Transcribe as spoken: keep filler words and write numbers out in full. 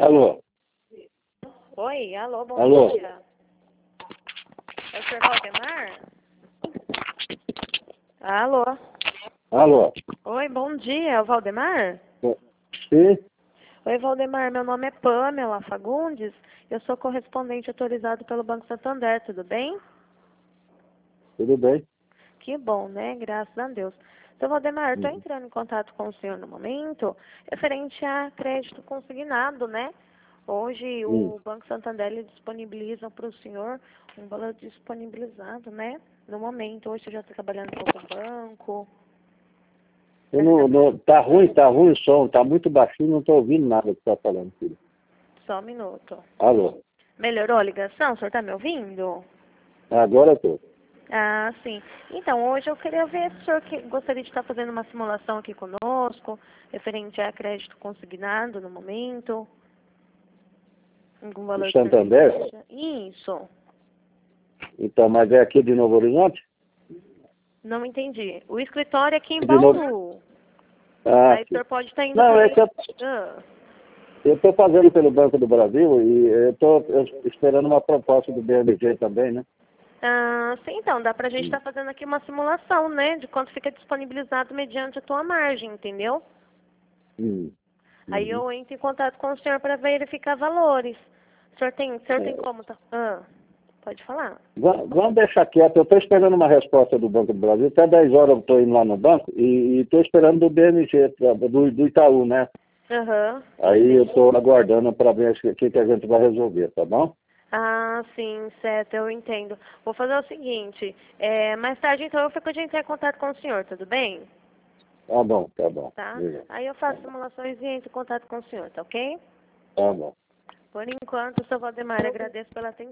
Alô? Oi, alô, bom Alô? dia. É o senhor Valdemar? Alô? Alô? Oi, bom dia, é o Valdemar? Sim? Oi, Valdemar, meu nome é Pamela Fagundes, eu sou correspondente autorizado pelo Banco Santander, tudo bem? Tudo bem? Que bom, né? Graças a Deus. Então, Valdemar, estou Uhum. entrando em contato com o senhor no momento, referente a crédito consignado, né? Hoje Hum. o Banco Santander ele disponibiliza para o senhor um valor disponibilizado, né? No momento, hoje você já está trabalhando com algum banco. Eu não, não, tá ruim, tá ruim o som, tá muito baixinho, não estou ouvindo nada que você está falando, filho. Só um minuto. Alô? Melhorou a ligação? O senhor está me ouvindo? Agora eu tô. Ah, sim. Então, hoje eu queria ver se o senhor que gostaria de estar fazendo uma simulação aqui conosco, referente a crédito consignado no momento. Algum O valor que o senhor Santander? deseja. Isso. Então, mas é aqui de Novo Horizonte? Não entendi. O escritório é aqui em De Novo... Bauru. Ah, Aí o sim. senhor pode estar indo Não, por é aí. que eu Ah. eu estou fazendo pelo Banco do Brasil e eu estou esperando uma proposta do B M G também, né? Ah, sim, então, dá pra gente Hum. estar fazendo aqui uma simulação, né? De quanto fica disponibilizado mediante a tua margem, entendeu? Hum. Aí Uhum. eu entro em contato com o senhor para verificar valores. O senhor tem, o senhor tem É, como... Tá... Ah, pode falar. va- vamos deixar quieto, eu estou esperando uma resposta do Banco do Brasil, até dez horas eu estou indo lá no banco e estou esperando do B M G, pra- do, do Itaú, né? Aham. Aí eu estou aguardando para ver o que, que a gente vai resolver, tá bom? Ah, sim, certo, eu entendo. Vou fazer o seguinte, é, mais tarde então eu fico de entrar em contato com o senhor, tudo bem? Tá bom, tá bom. Tá? Beleza. Aí eu faço simulações e entro em contato com o senhor, tá ok? Tá bom. Por enquanto, seu Valdemar, agradeço pela atenção.